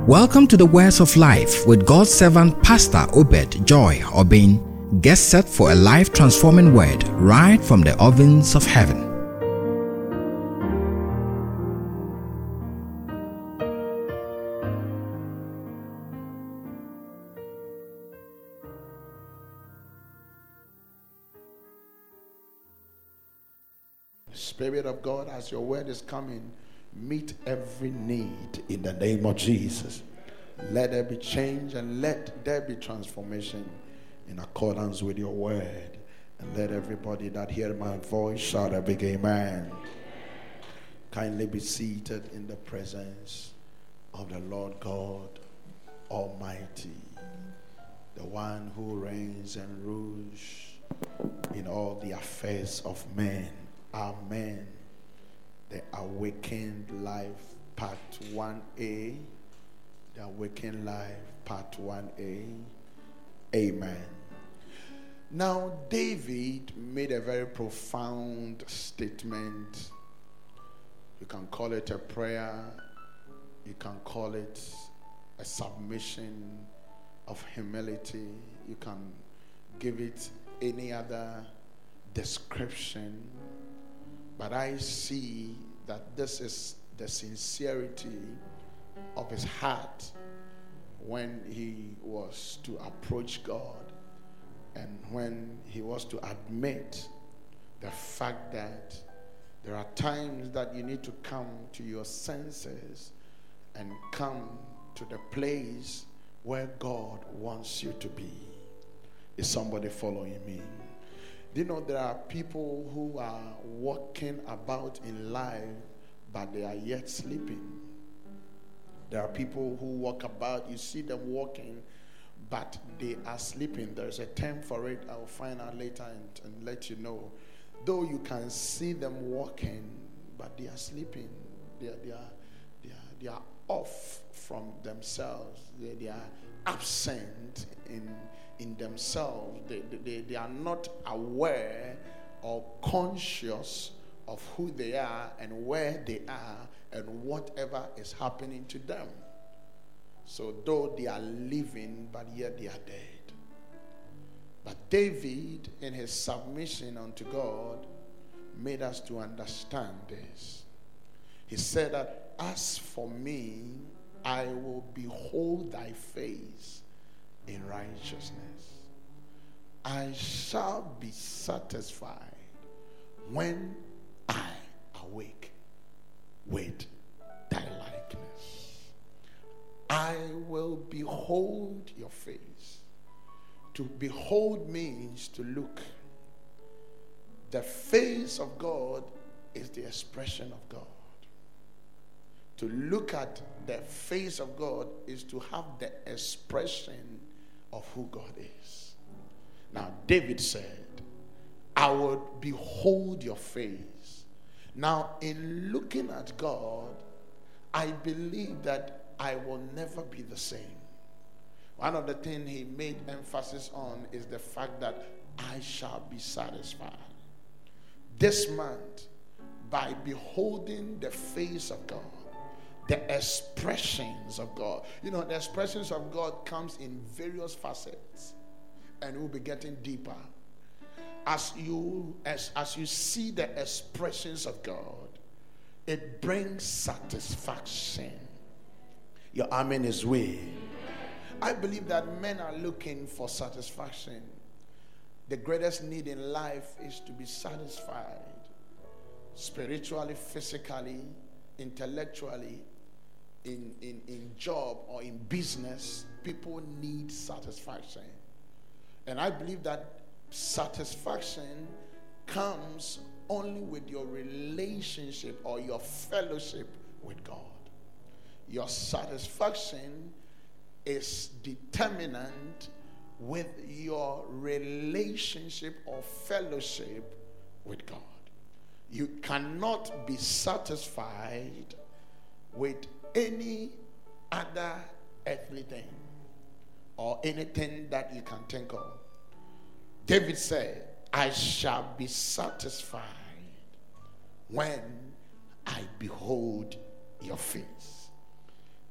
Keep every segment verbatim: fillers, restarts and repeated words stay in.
Welcome to the Words of Life with God's servant Pastor Obed Joy Obin. Get set for a life-transforming word right from the ovens of heaven. Spirit of God, as your word is coming, meet every need in the name of Jesus. Let there be change and let there be transformation in accordance with your word. And let everybody that hear my voice shout a big amen. Kindly be seated in the presence of the Lord God Almighty, the one who reigns and rules in all the affairs of men. Amen. The Awakened Life Part one A. The Awakened Life Part one A. Amen. Now, David made a very profound statement. You can call it a prayer. You can call it a submission of humility. You can give it any other description. But I see that this is the sincerity of his heart when he was to approach God and when he was to admit the fact that there are times that you need to come to your senses and come to the place where God wants you to be. Is somebody following me? Do you know there are people who are walking about in life, but they are yet sleeping? There are people who walk about, you see them walking, but they are sleeping. There's a term for it. I'll find out later and, and let you know. Though you can see them walking, but they are sleeping. They are, they are, they are, they are off from themselves. They, they are absent in in themselves. They, they, they are not aware or conscious of who they are and where they are and whatever is happening to them. So though they are living, but yet they are dead. But David, in his submission unto God, made us to understand this. He said that, as for me, I will behold thy face in righteousness. I shall be satisfied when I awake with thy likeness. I will behold your face. To behold means to look. The face of God is the expression of God. To look at the face of God is to have the expression of who God is. Now, David said, I would behold your face. Now, in looking at God, I believe that I will never be the same. One of the things he made emphasis on is the fact that I shall be satisfied. This month, by beholding the face of God, the expressions of God. You know, the expressions of God comes in various facets, and we'll be getting deeper. As you as, as you see the expressions of God, it brings satisfaction. Your amen is way. I believe that men are looking for satisfaction. The greatest need in life is to be satisfied, spiritually, physically, intellectually. In, in, in job or in business, people need satisfaction. And I believe that satisfaction comes only with your relationship or your fellowship with God. Your satisfaction is determinant with your relationship or fellowship with God. You cannot be satisfied with any other earthly thing or anything that you can think of. David said, I shall be satisfied when I behold your face.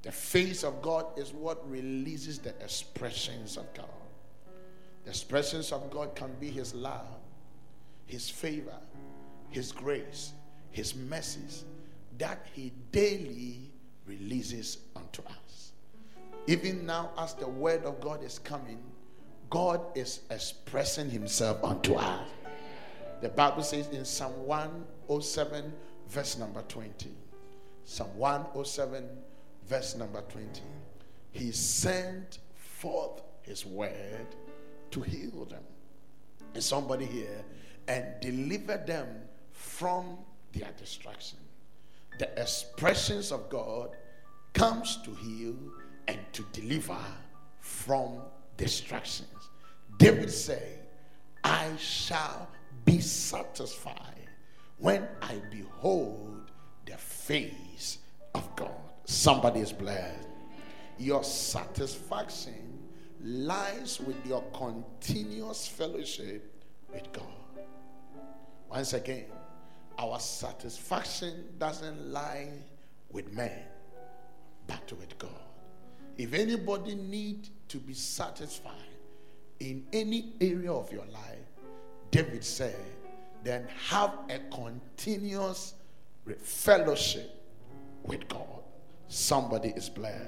The face of God is what releases the expressions of God. The expressions of God can be his love, his favor, his grace, his mercies that he daily releases unto us. Even now, as the word of God is coming, God is expressing himself unto us. The Bible says in Psalm one oh seven, verse number twenty. Psalm one oh seven, verse number twenty. He sent forth his word to heal them. Is somebody here? And deliver them from their destruction. The expressions of God comes to heal and to deliver from destructions. David said, I shall be satisfied when I behold the face of God. Somebody is blessed. Your satisfaction lies with your continuous fellowship with God. Once again, our satisfaction doesn't lie with man, but with God. If anybody need to be satisfied in any area of your life, David said, then have a continuous fellowship with God. Somebody is blessed.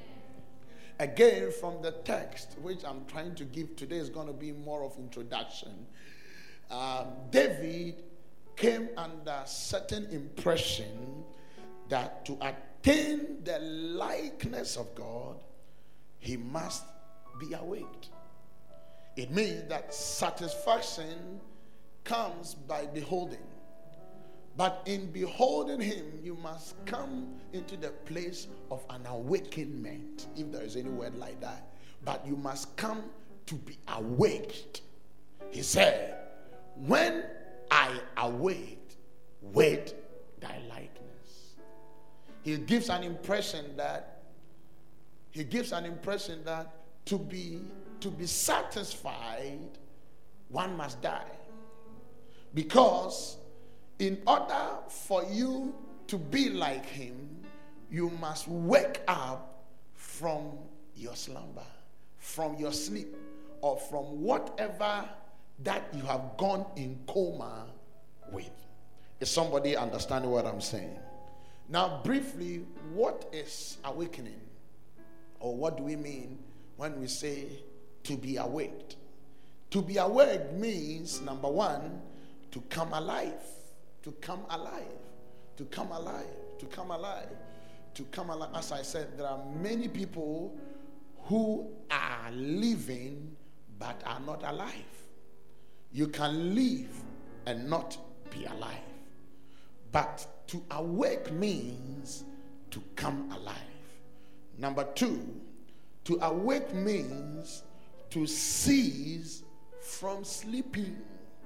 Again, from the text which I'm trying to give today is going to be more of introduction. Um, David came under certain impression that to attain the likeness of God, he must be awaked. It means that satisfaction comes by beholding. But in beholding him, you must come into the place of an awakenment, if there is any word like that. But you must come to be awaked. He said, when I awaked with thy likeness. He gives an impression that he gives an impression that to be to be satisfied, one must die. Because in order for you to be like him, you must wake up from your slumber, from your sleep, or from whatever that you have gone in coma with. Is somebody understanding what I'm saying? Now, briefly, what is awakening? Or what do we mean when we say to be awaked? To be awake means, number one, to come alive. To come alive. To come alive. To come alive. To come alive. As I said, there are many people who are living but are not alive. You can live and not be alive. But to awake means to come alive. Number two, to awake means to cease from sleeping.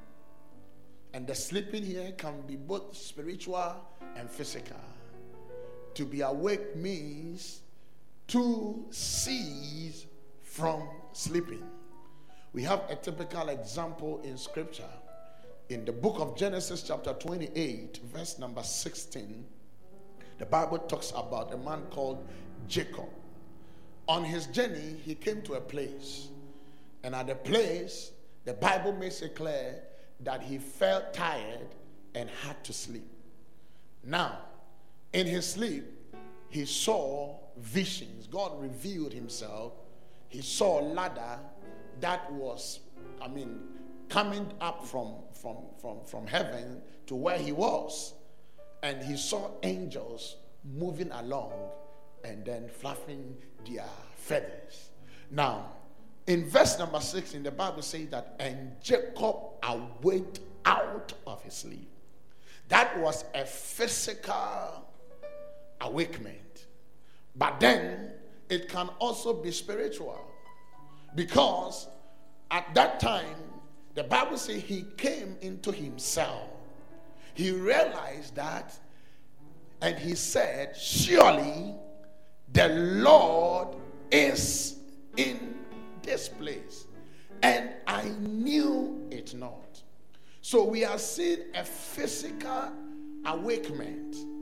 And the sleeping here can be both spiritual and physical. To be awake means to cease from sleeping. We have a typical example in scripture. In the book of Genesis chapter twenty-eight, verse number sixteen, the Bible talks about a man called Jacob. On his journey, he came to a place. And at the place, the Bible makes it clear that he felt tired and had to sleep. Now, in his sleep, he saw visions. God revealed himself. He saw a ladder that was, I mean, coming up from, from, from, from heaven to where he was. And he saw angels moving along and then fluffing their feathers. Now, in verse number six in the Bible says that, and Jacob awaked out of his sleep. That was a physical awakening. But then it can also be spiritual. Because at that time, the Bible says he came into himself. He realized that, and he said, surely the Lord is in this place, and I knew it not. So we are seeing a physical awakening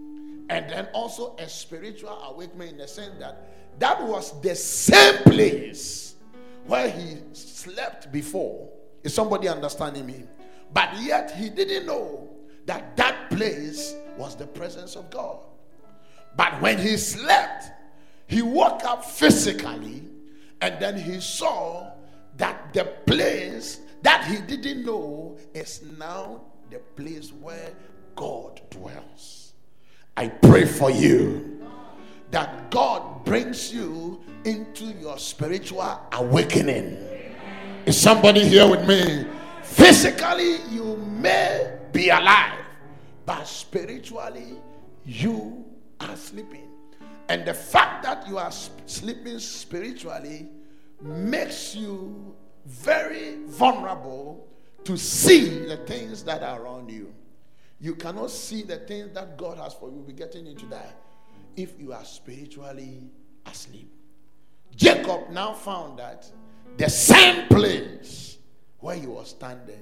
and then also a spiritual awakening in the sense that that was the same place where he slept before. Is somebody understanding me? But yet he didn't know that that place was the presence of God. But when he slept, he woke up physically, and then he saw that the place that he didn't know is now the place where God dwells. I pray for you that God brings you into your spiritual awakening. Is somebody here with me? Physically, you may be alive, but spiritually, you are sleeping. And the fact that you are sleeping spiritually makes you very vulnerable to see the things that are around you. You cannot see the things that God has for you. You'll be getting into that if you are spiritually asleep. Jacob now found that the same place where he was standing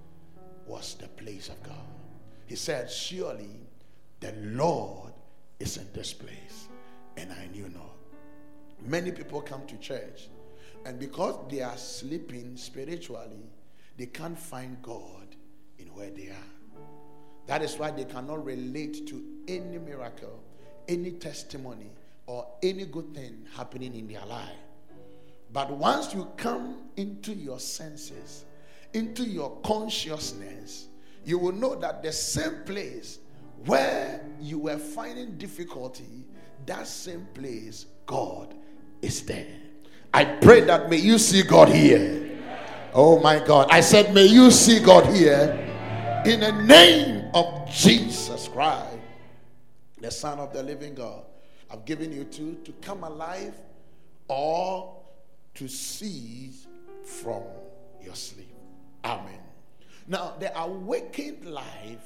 was the place of God. He said, surely the Lord is in this place, and I knew not. Many people come to church, and because they are sleeping spiritually, they can't find God in where they are. That is why they cannot relate to any miracle, any testimony, or any good thing happening in their life. But once you come into your senses, into your consciousness, you will know that the same place where you were finding difficulty, that same place, God is there. I pray that may you see God here. Oh my God. I said, may you see God here in the name of Jesus Christ, the Son of the living God. I've given you two to come alive or to cease from your sleep. Amen. Now, the awakened life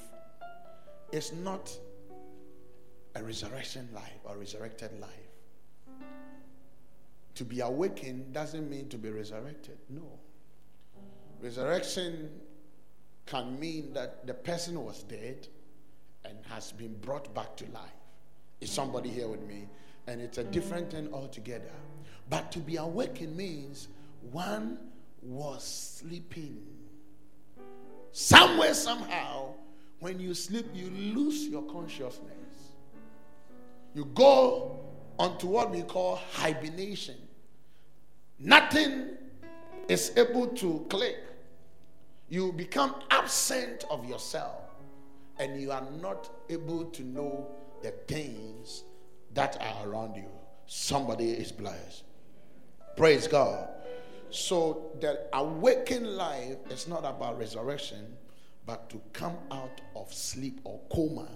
is not a resurrection life or resurrected life. To be awakened doesn't mean to be resurrected. No. Resurrection can mean that the person was dead and has been brought back to life. Is somebody here with me? And it's a different thing altogether. But to be awakened means one was sleeping. Somewhere, somehow, when you sleep, you lose your consciousness. You go onto what we call hibernation. Nothing is able to click. You become absent of yourself, and you are not able to know the things that are around you. Somebody is blessed. Praise God. So the awakened life is not about resurrection, but to come out of sleep or coma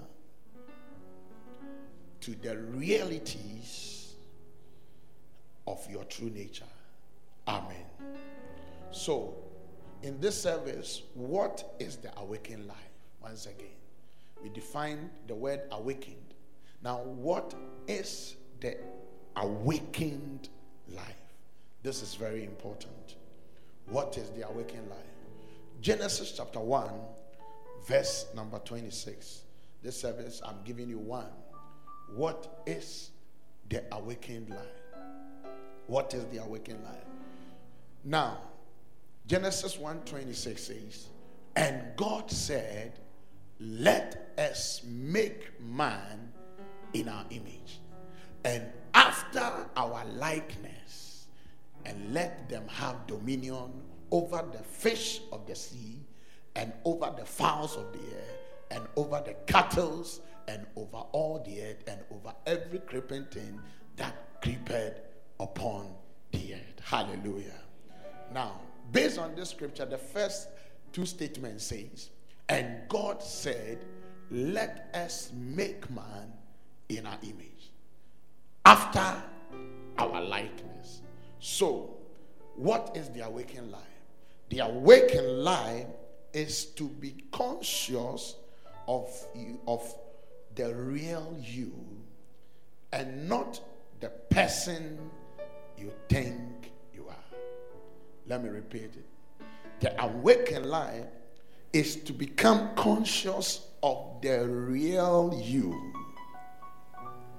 to the realities of your true nature. Amen. So, in this service, what is the awakened life? Once again, we define the word awakened. Now, what is the awakened life? This is very important. What is the awakened life? Genesis chapter one, verse number twenty-six. This service, I'm giving you one. What is the awakened life? What is the awakened life? Now, Genesis one twenty-six says, and God said, let us make man in our image, and after our likeness, and let them have dominion over the fish of the sea, and over the fowls of the air, and over the cattle, and over all the earth, and over every creeping thing that creepeth upon the earth. Hallelujah. Now, based on this scripture, the first two statements says, and God said, let us make man in our image, after our likeness. So, what is the awakened life? The awakened life is to be conscious of you, of the real you, and not the person you think you are. Let me repeat it. The awakened life is to become conscious of the real you,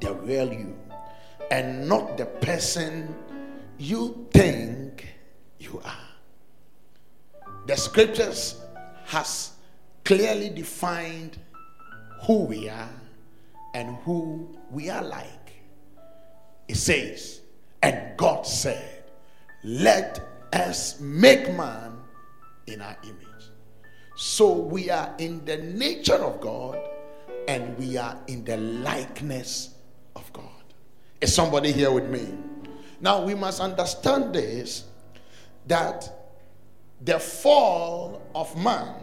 the real you and not the person you think you are. The scriptures has clearly defined who we are and who we are like. It says, and God said, let us make man in our image. So we are in the nature of God and we are in the likeness of God. Is somebody here with me? Now we must understand this, that the fall of man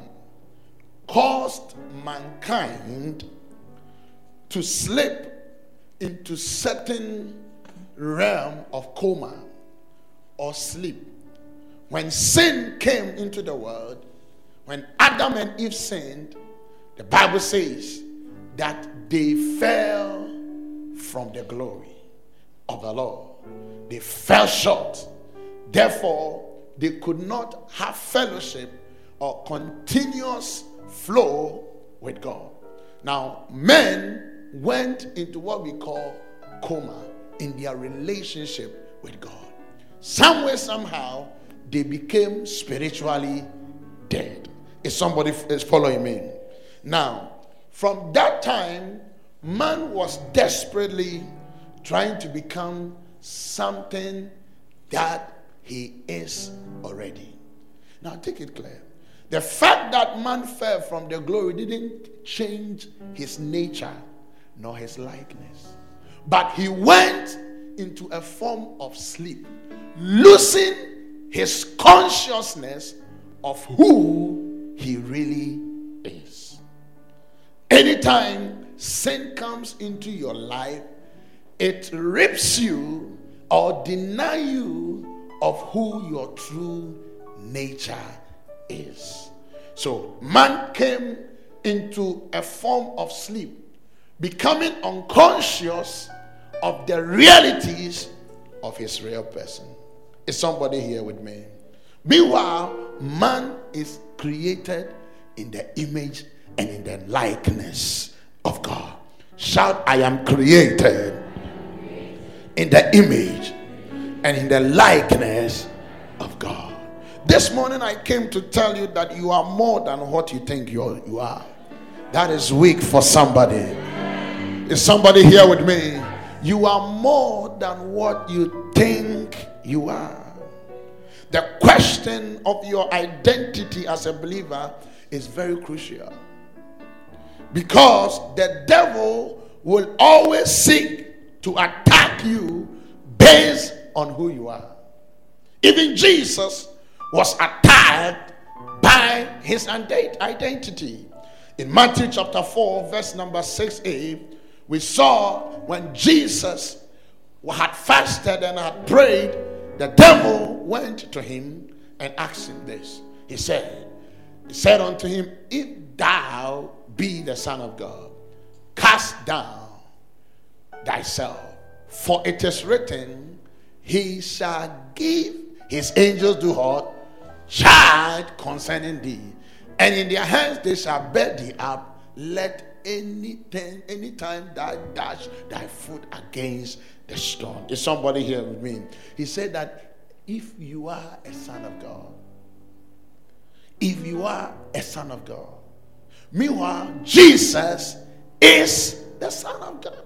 caused mankind to slip into certain realm of coma or sleep. When sin came into the world, when Adam and Eve sinned, the Bible says that they fell from the glory of the Lord. They fell short. Therefore, they could not have fellowship or continuous flow with God. Now, men went into what we call coma in their relationship with God. Somewhere, somehow, they became spiritually dead. Is somebody is following me? Now, from that time, man was desperately trying to become something that he is already. Now, take it clear. The fact that man fell from the glory didn't change his nature nor his likeness. But he went into a form of sleep, losing his consciousness of who he really is. Anytime sin comes into your life, it rips you or denies you of who your true nature is. So man came into a form of sleep, becoming unconscious of the realities of his real person. Is somebody here with me? Meanwhile, man is created in the image and in the likeness of God. Shout, I am created in the image and in the likeness of God. This morning I came to tell you that you are more than what you think you are. You are. That is weak for somebody. Is somebody here with me? You are more than what you think you are. The question of your identity as a believer is very crucial, because the devil will always seek to attack you based on who you are. Even Jesus was attacked by his identity. In Matthew chapter four, verse number six a, we saw when Jesus had fasted and had prayed, the devil went to him and asked him this. He said, he said unto him, if thou be the Son of God, cast down thyself, for it is written, he shall give his angels do what? Charge concerning thee, and in their hands they shall bear thee up, let anything, anytime thou dash thy foot against the stone. Is somebody here with me? He said that if you are a son of God, if you are a son of God, meanwhile, Jesus is the Son of God.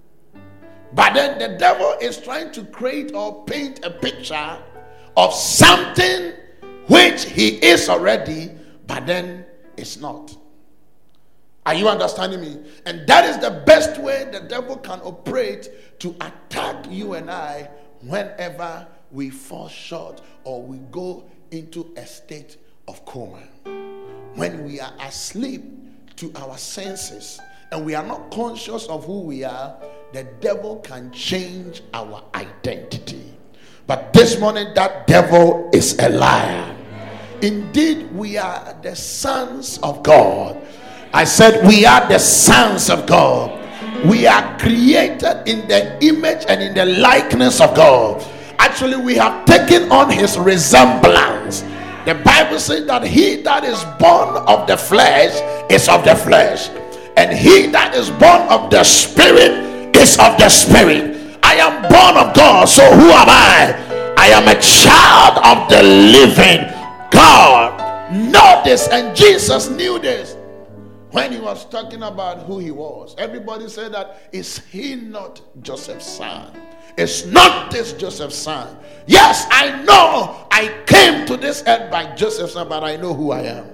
But then the devil is trying to create or paint a picture of something which he is already, but then it's not. Are you understanding me? And that is the best way the devil can operate to attack you and I whenever we fall short or we go into a state of coma. When we are asleep to our senses and we are not conscious of who we are, the devil can change our identity. But this morning, that devil is a liar. Indeed, we are the sons of God. I said we are the sons of God. We are created in the image and in the likeness of God. Actually, we have taken on his resemblance. The Bible says that he that is born of the flesh is of the flesh, and he that is born of the spirit is of the Spirit. I am born of God, so who am I? I am a child of the living God. Know this, and Jesus knew this when he was talking about who he was. Everybody said that, is he not Joseph's son? Is not this Joseph's son? Yes, I know I came to this earth by Joseph's son, but I know who I am.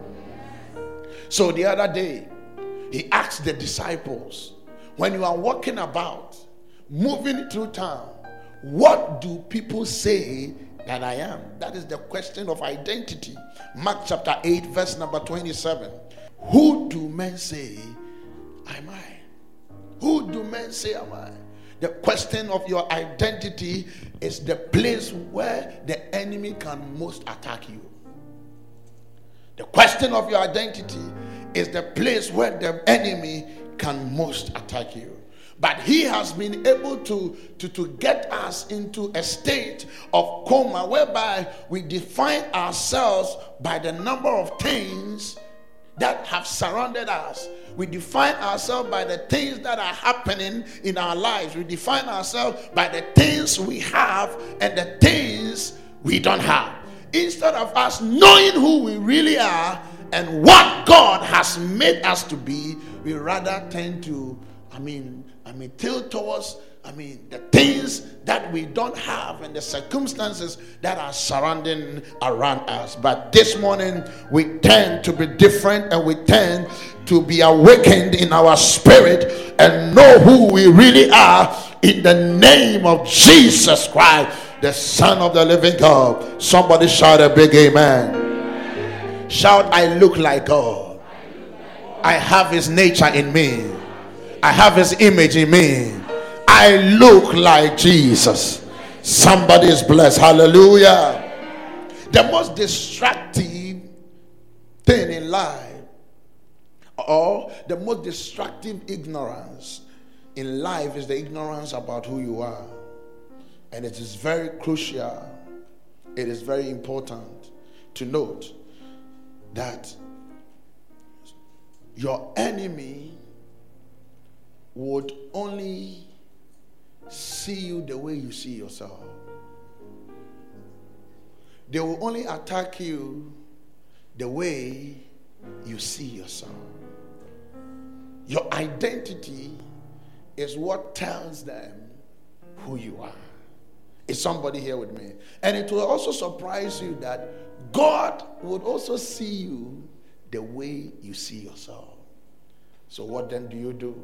So the other day, he asked the disciples, when you are walking about, moving through town, what do people say that I am? That is the question of identity. Mark chapter eight, verse number twenty-seven. Who do men say am I? Who do men say am I? The question of your identity is the place where the enemy can most attack you. The question of your identity is the place where the enemy can most attack you. But he has been able to, to, to get us into a state of coma whereby we define ourselves by the number of things that have surrounded us. We define ourselves by the things that are happening in our lives. We define ourselves by the things we have and the things we don't have. Instead of us knowing who we really are and what God has made us to be, we rather tend to, I mean, I mean, tilt towards, I mean, the things that we don't have and the circumstances that are surrounding around us. But this morning, we tend to be different, and we tend to be awakened in our spirit and know who we really are in the name of Jesus Christ, the Son of the living God. Somebody shout a big amen. Shout, I look like God. I have his nature in me. I have his image in me. I look like Jesus. Somebody is blessed. Hallelujah. The most destructive thing in life, or the most destructive ignorance in life, is the ignorance about who you are. And it is very crucial, it is very important to note that your enemy would only see you the way you see yourself. They will only attack you the way you see yourself. Your identity is what tells them who you are. Is somebody here with me? And it will also surprise you that God would also see you the way you see yourself. So what then do you do?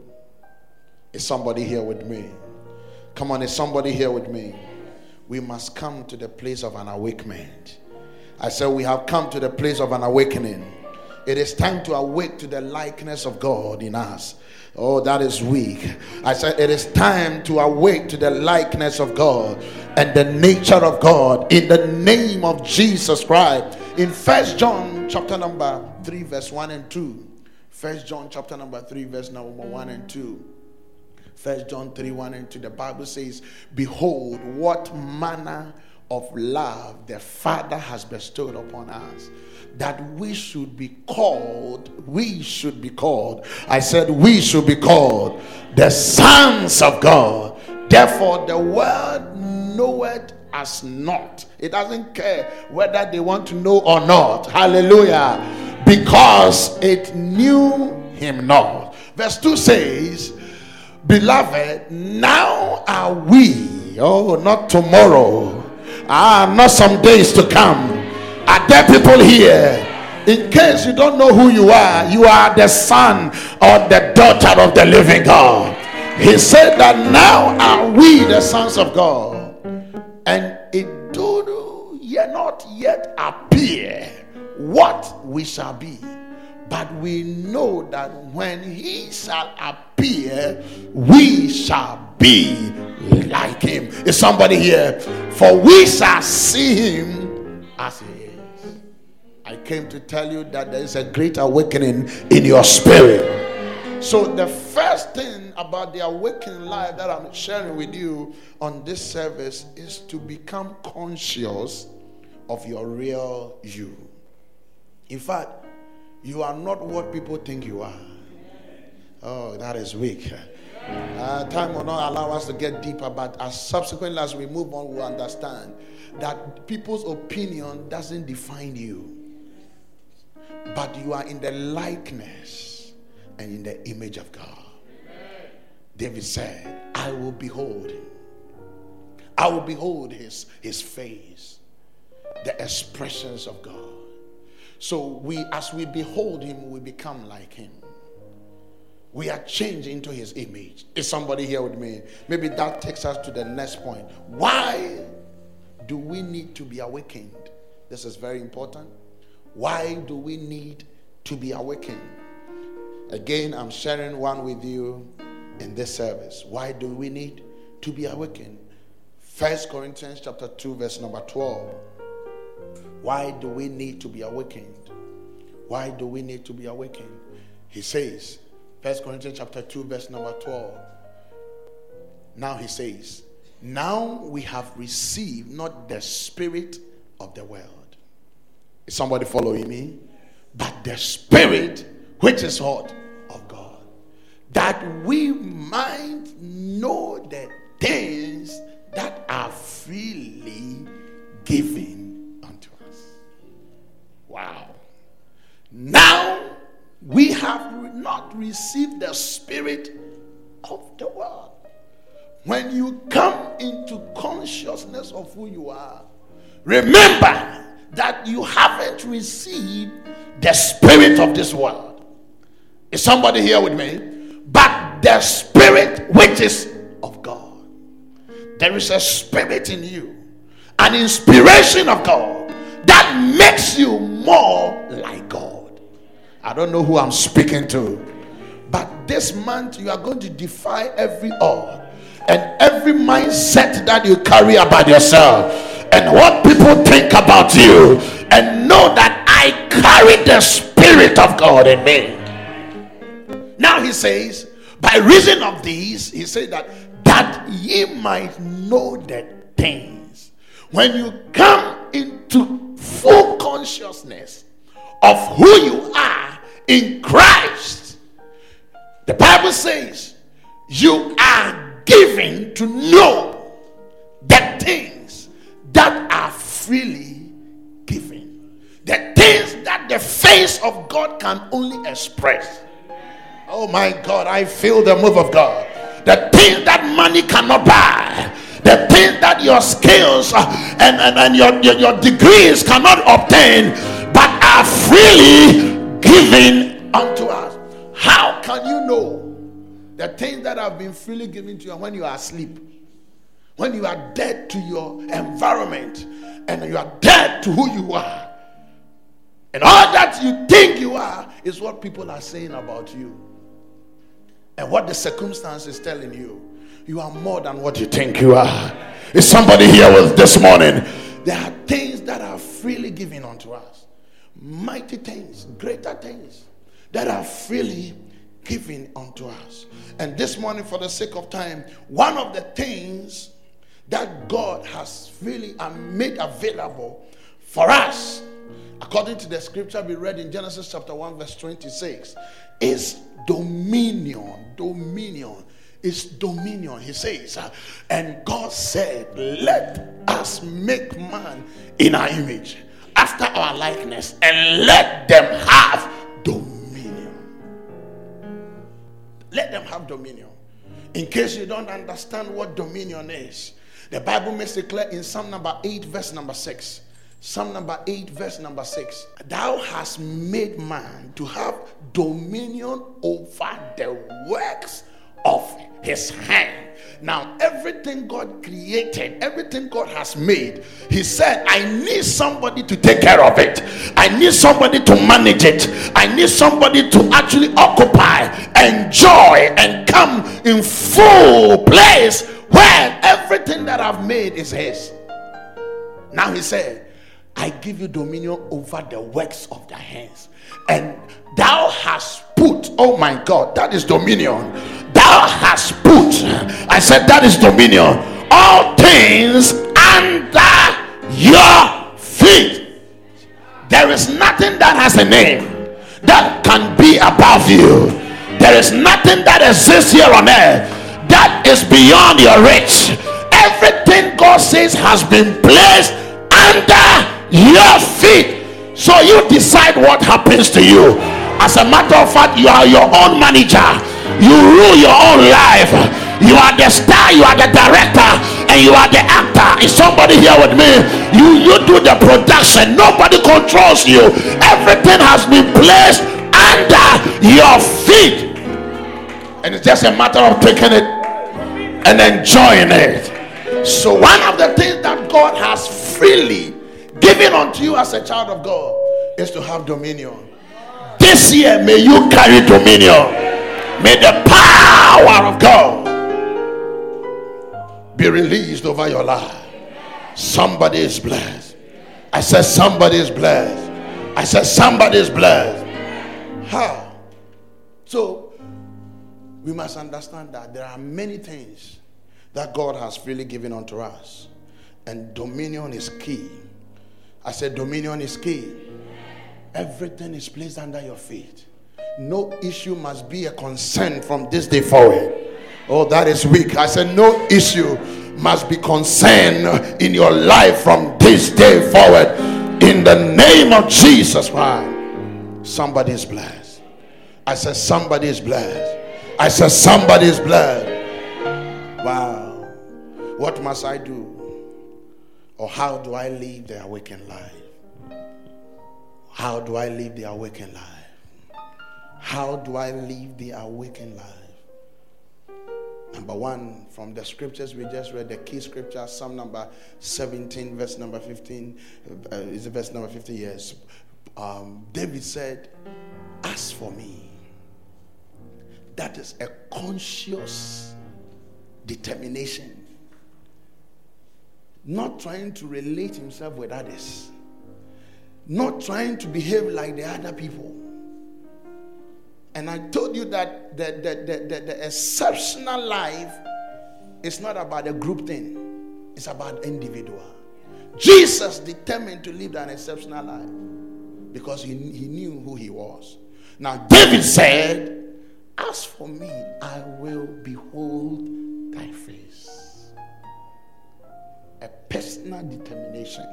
Is somebody here with me? Come on, is somebody here with me? We must come to the place of an awakening. I said we have come to the place of an awakening. It is time to awake to the likeness of God in us. Oh, that is weak. I said it is time to awake to the likeness of God and the nature of God in the name of Jesus Christ. In First John chapter number three, verse one and two. First John chapter number three, verse number one and two. First John three, one and two, the Bible says, behold, what manner of love the Father has bestowed upon us, that we should be called, we should be called, I said we should be called the sons of God. Therefore the world knoweth us not. It doesn't care whether they want to know or not. Hallelujah. Because it knew him not. Verse two says, beloved, now are we, oh, not tomorrow, ah, not some days to come. Are there people here? In case you don't know who you are, you are the son or the daughter of the living God. He said that now are we the sons of God, and it do yet not yet appear what we shall be. But we know that when he shall appear, we shall be like him. Is somebody here? For we shall see him as he is. I came to tell you that there is a great awakening in your spirit. So the first thing about the awakening life that I'm sharing with you on this service is to become conscious of your real you. In fact, you are not what people think you are. Oh, that is weak. Uh, time will not allow us to get deeper, but as subsequently as we move on, we'll understand that people's opinion doesn't define you, but you are in the likeness and in the image of God. Amen. David said, I will behold him. I will behold his, his face, the expressions of God. So we, as we behold him, we become like him. We are changed into his image. Is somebody here with me? Maybe that takes us to the next point. Why do we need to be awakened? This is very important. Why do we need to be awakened? Again, I'm sharing one with you in this service. Why do we need to be awakened? First Corinthians chapter two, verse number twelve. Why do we need to be awakened? Why do we need to be awakened? He says, First Corinthians chapter two, verse number twelve. Now he says, now we have received not the spirit of the world. Is somebody following me? But the spirit which is what? Of God. That we might know the things that are freely given unto us. Wow. Now we have not received the spirit of the world. When you come into consciousness of who you are, remember that you haven't received the spirit of this world. Is somebody here with me? But the spirit which is of God. There is a spirit in you, an inspiration of God that makes you more like God. I don't know who I'm speaking to, but this month you are going to defy every odds and every mindset that you carry about yourself and what people think about you, and know that I carry the spirit of God in me. Now he says, by reason of these, he said that that ye might know the things. When you come into full consciousness of who you are in Christ, the Bible says you are given to know the things that are freely given, the things that the face of God can only express. Oh my God, I feel the move of God. The things that money cannot buy, the things that your skills and, and, and your, your, your degrees cannot obtain, but are freely given unto us. How can you know the things that have been freely given to you when you are asleep? When you are dead to your environment and you are dead to who you are. And all that you think you are is what people are saying about you. And what the circumstance is telling you. You are more than what you think you are. Is somebody here with this morning? There are things that are freely given unto us. Mighty things, greater things that are freely given unto us. And this morning, for the sake of time, one of the things that God has really made available for us, according to the scripture we read in Genesis chapter one verse twenty-six, is dominion. Dominion is dominion. He says, and God said, let us make man in our image, after our likeness, and let them have dominion. Let them have dominion. In case you don't understand what dominion is, the Bible makes it clear in Psalm number eight, verse number six. Psalm number eight, verse number six. Thou hast made man to have dominion over the works of his hand. Now, everything God created, everything God has made, he said, I need somebody to take care of it. I need somebody to manage it. I need somebody to actually occupy, enjoy, and come in full place where everything that I've made is his. Now he said, I give you dominion over the works of thy hands. And thou hast put, oh my God, that is dominion. Thou hast put, I said that is dominion, all things under your feet. There is nothing that has a name that can be above you. There is nothing that exists here on earth that is beyond your reach. Everything God says has been placed under your feet. So you decide what happens to you. As a matter of fact, you are your own manager. You rule your own life. You are the star, you are the director, and you are the actor. Is somebody here with me? You you do the production. Nobody controls you. Everything has been placed under your feet, and it's just a matter of taking it and enjoying it. So one of the things that God has freely given unto you as a child of God is to have dominion. This year, may you carry dominion. May the power of God be released over your life. Somebody is blessed. I said somebody is blessed. I said somebody is blessed. How? So we must understand that there are many things that God has freely given unto us, and dominion is key. I said dominion is key. Everything is placed under your feet. No issue must be a concern from this day forward. Oh, that is weak. I said no issue must be concerned in your life from this day forward. In the name of Jesus Christ. Somebody is blessed. I said somebody is blessed. I said somebody is blessed. Wow. What must I do? Or how do I live the awakened life? How do I live the awakened life? How do I live the awakened life? Number one, from the scriptures we just read, the key scripture, Psalm number seventeen, verse number fifteen, uh, is it verse number fifteen? Yes. Um, David said, as for me, that is a conscious determination, not trying to relate himself with others, not trying to behave like the other people. And I told you that the, the, the, the, the exceptional life is not about a group thing. It's about individual. Jesus determined to live an exceptional life because he, he knew who he was. Now David said, as for me, I will behold thy face. A personal determination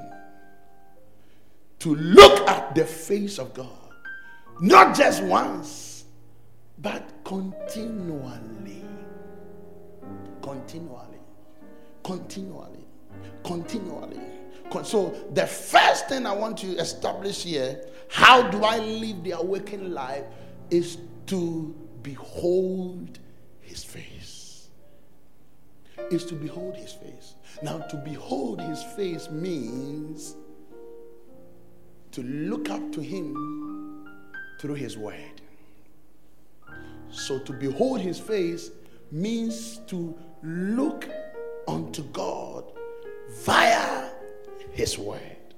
to look at the face of God. Not just once, but continually, continually, continually, continually. So the first thing I want to establish here, how do I live the awakened life, is to behold his face. Is to behold his face. Now, to behold his face means to look up to him through his word. So to behold his face means to look unto God via his word.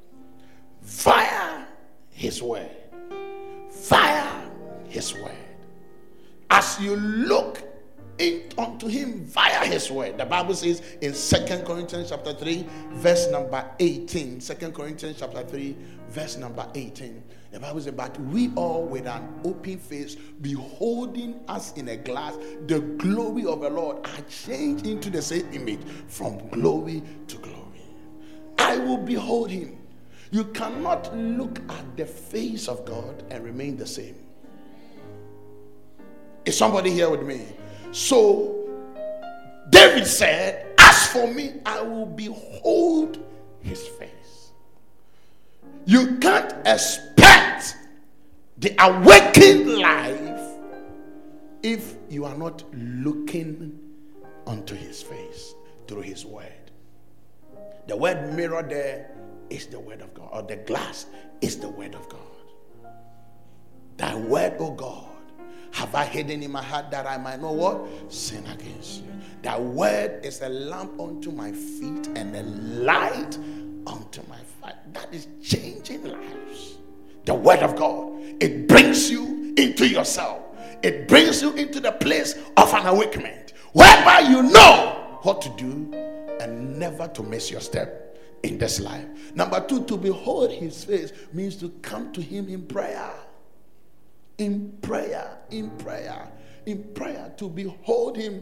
Via his word. Via his word. As you look in, unto him via his word, the Bible says in Second Corinthians chapter three, verse number eighteen. Second Corinthians chapter three, verse number eighteen. The Bible says, but we all with an open face, beholding us in a glass, the glory of the Lord, are changed into the same image from glory to glory. I will behold him. You cannot look at the face of God and remain the same. Is somebody here with me? So David said, as for me, I will behold his face. You can't expect the awakened life if you are not looking unto his face through his word. The word mirror there is the word of God, or the glass is the word of God. Thy word, O God, have I hidden in my heart that I might know what? Sin against you. Thy word is a lamp unto my feet and a light unto my feet. That is changing lives. The word of God, it brings you into yourself. It brings you into the place of an awakening, whereby you know what to do and never to miss your step in this life. Number two, to behold his face means to come to him in prayer. In prayer, in prayer, in prayer, to behold him.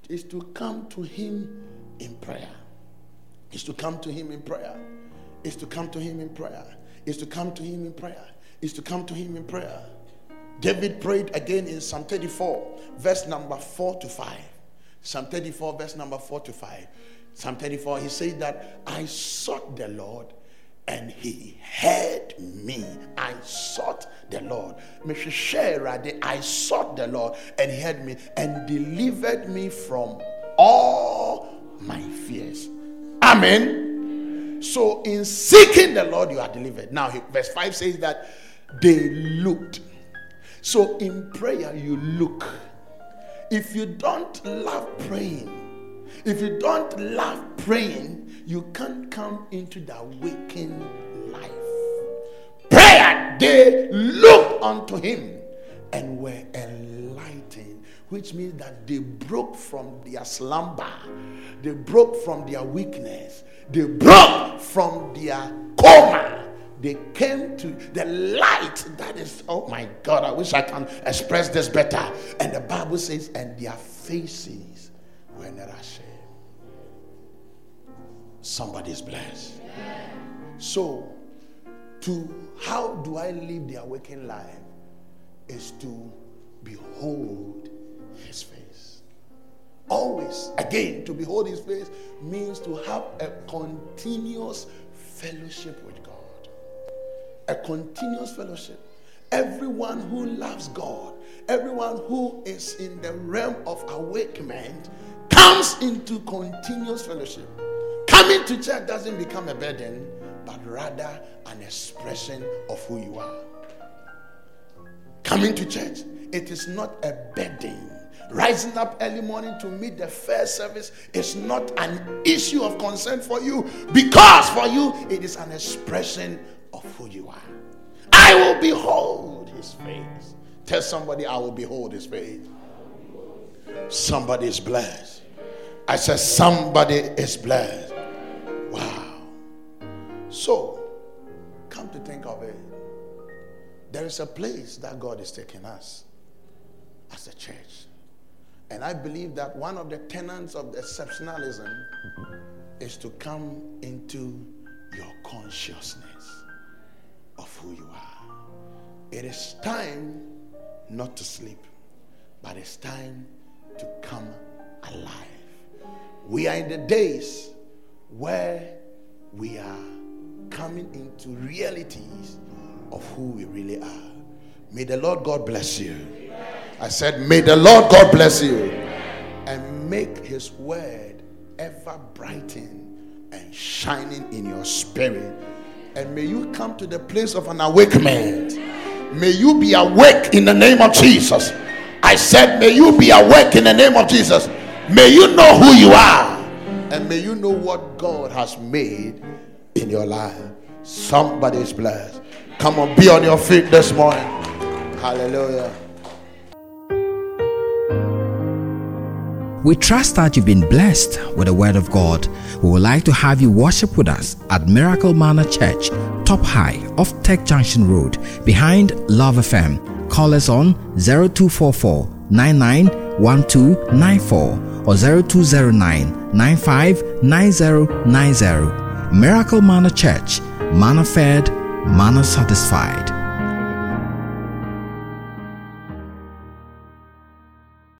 is to come to him in prayer. Is to come to him in prayer. Is to come to him in prayer. Is to come to him in prayer. Is to come to him in prayer. David prayed again in Psalm thirty-four, verse number four to five. Psalm thirty-four, verse number four to five. Psalm thirty-four, he said that I sought the Lord and he heard me. I sought the Lord. I sought the Lord and he heard me and delivered me from all my fears. Amen. So in seeking the Lord, you are delivered. Now, verse five says that they looked. So in prayer, you look. If you don't love praying, if you don't love praying, you can't come into the waking life. Prayer, they looked unto him and were enlightened, which means that they broke from their slumber, they broke from their weakness, they broke from their coma. They came to the light that is, oh my God, I wish I can express this better. And the Bible says, and their faces were not ashamed. Somebody's blessed. So, to how do I live the awakened life? Is to behold his face. Always, again, to behold his face means to have a continuous fellowship with God. A continuous fellowship. Everyone who loves God, everyone who is in the realm of awakenment, comes into continuous fellowship. Coming to church doesn't become a burden, but rather an expression of who you are. Coming to church, it is not a burden. Rising up early morning to meet the first service is not an issue of concern for you, because for you it is an expression of who you are. I will behold his face. Tell somebody, I will behold his face. Somebody is blessed. I said somebody is blessed. Wow. So, come to think of it, there is a place that God is taking us as a church. And I believe that one of the tenets of the exceptionalism is to come into your consciousness of who you are. It is time not to sleep, but it's time to come alive. We are in the days where we are coming into realities of who we really are. May the Lord God bless you. I said, may the Lord God bless you and make his word ever brighten and shining in your spirit. And may you come to the place of an awakening. May you be awake in the name of Jesus. I said, may you be awake in the name of Jesus. May you know who you are. And may you know what God has made in your life. Somebody is blessed. Come on, be on your feet this morning. Hallelujah. We trust that you've been blessed with the word of God. We would like to have you worship with us at Miracle Manor Church, Top High off Tech Junction Road, behind Love F M. Call us on zero two four four, nine nine one two nine four or zero two zero nine, nine five nine zero nine zero. Miracle Manor Church, manna fed, manna satisfied.